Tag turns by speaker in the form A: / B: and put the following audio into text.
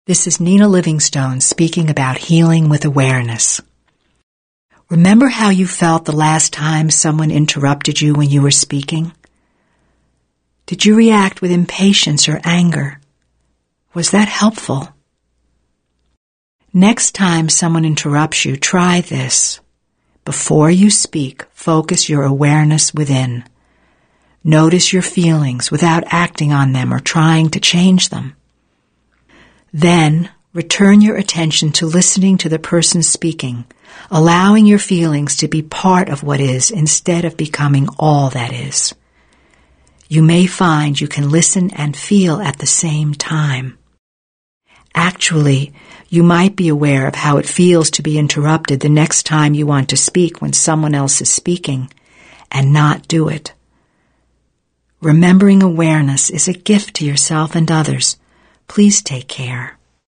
A: This is Nina Livingstone speaking about healing with awareness. Remember how you felt the last time someone interrupted you when you were speaking? Did you react with impatience or anger? Was that helpful? Next time someone interrupts you, try this. Before you speak, focus your awareness within. Notice your feelings without acting on them or trying to change them. Then, return your attention to listening to the person speaking, allowing your feelings to be part of what is instead of becoming all that is. You may find you can listen and feel at the same time. Actually, you might be aware of how it feels to be interrupted the next time you want to speak when someone else is speaking, and not do it. Remembering awareness is a gift to yourself and others. Please take care.